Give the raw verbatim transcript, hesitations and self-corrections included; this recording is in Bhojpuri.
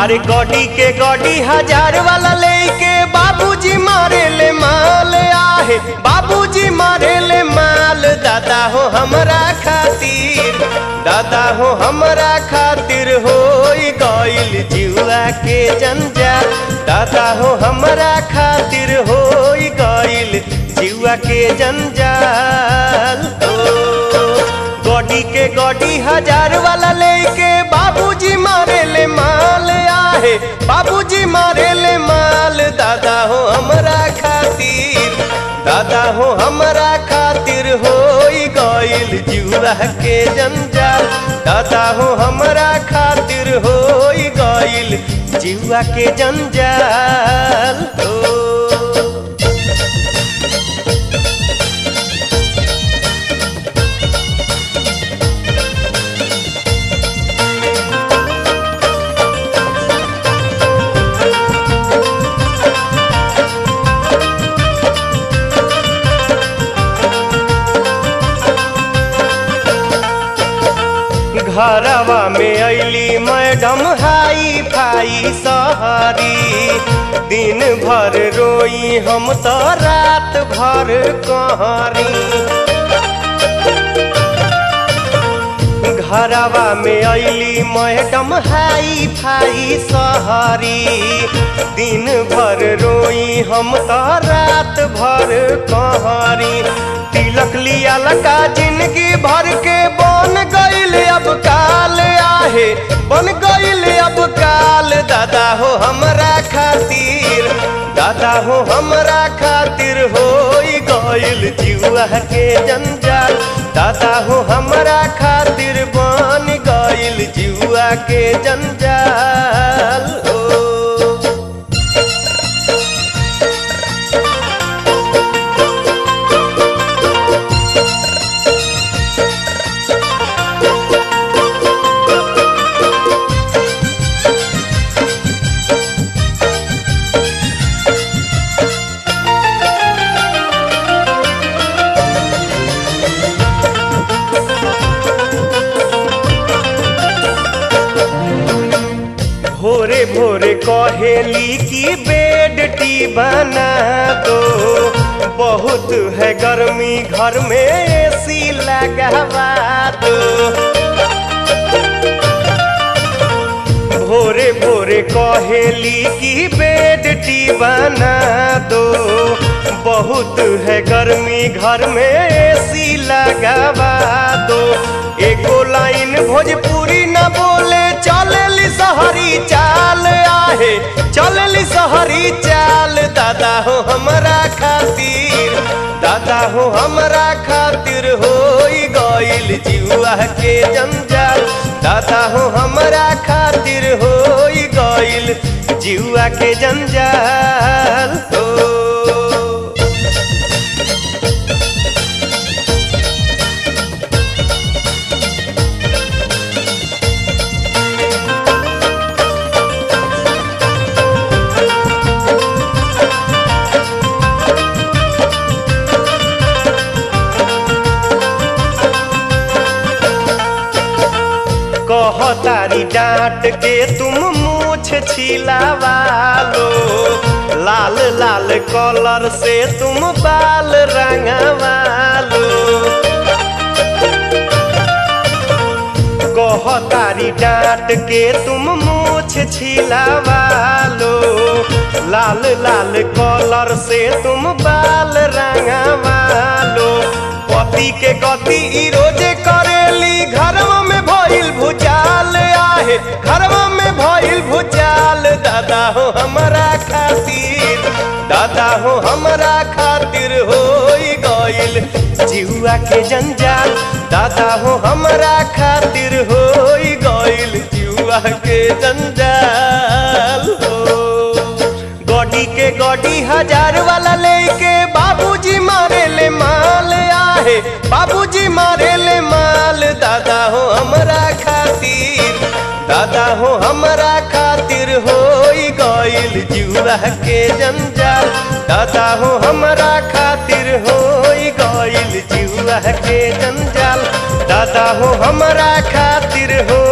अरे गॉडी के गॉडी हजार वाला लेके बाबूजी मारे ले माल आहे, बाबूजी मारे ले माल। दादा हो हमरा खातिर, दादा हो हमरा खातिर होई गइल जुआ के जंजाल। दादा हो हमरा खातिर होई गइल जुआ के जंजाल। गॉडी के गॉडी हजार वाला लेके बाबूजी मारे ले माल आहे, बाबूजी मारे ले माल। दादा हो हमरा खातिर, दादा हो हमरा खातिर होई गइल जुआ के जंजाल। दादा हो हमरा खातिर होई गइल जुआ के जंजाल। घरवा में अली मैडम हाई फाई सहरी, दिन भर रोई हम तो रात भर कहरी। घरवा में अली मैडम हाई फाई सहरी, दिन भर रोई हम तो रात भर कहरी। तिलक लिया लगा जिंदगी भर के बन गइल अब काल आहे, बन गइल अब काल। दादा हो हमरा खातिर, दादा हो हमरा खातिर होई गइल जुआ के जंजाल। दादा हो हमरा खातिर बन गइल जुआ के जंजाल। भोरे भोरे कहेली की बेड टी बना दो, बहुत है गर्मी घर में एसी लगवा दो। भोरे भोरे कहेली की बेड टी बना दो, बहुत है गर्मी घर में एसी लगवा दो। एको लाइन भोजपुरी न बोले चलेली सहरी चाल आहे, चलेली सहरी चाल। दादा हो हमरा खातिर, दादा हो हमरा खातिर होई गइल जुआ के जंजाल। दादा हो हमरा खातिर होई गइल जुआ के जंजाल। कहतारी डांट के तुम मूछ छिलावा लो, लाल लाल कलर से तुम बाल रंगवा लो। कहतारी डांट के तुम मूछ छिलावा लो, लाल लाल कलर से तुम बाल रंगवा लो। पति के गति रोजे करेली घरवा में भइल भुचाल आहे, घरवा में भइल भुचाल। दादा हो हमरा खातिर, दादा हो हमरा खातिर होई गइल जुआ के जंजाल। दादा हो हमरा खातिर होई गइल जुआ के जंजाल। गॉडी के गॉडी हजार वाला लेके बाबूजी मारे ले माल आहे, बाबूजी मारे ले माल। दादा हो हमरा खातिर, दादा हो हमरा खातिर होई गइल जुआ के जंजाल। दादा हो हमरा खातिर होई गइल जुआ के जंजाल। दादा हो हमरा खातिर हो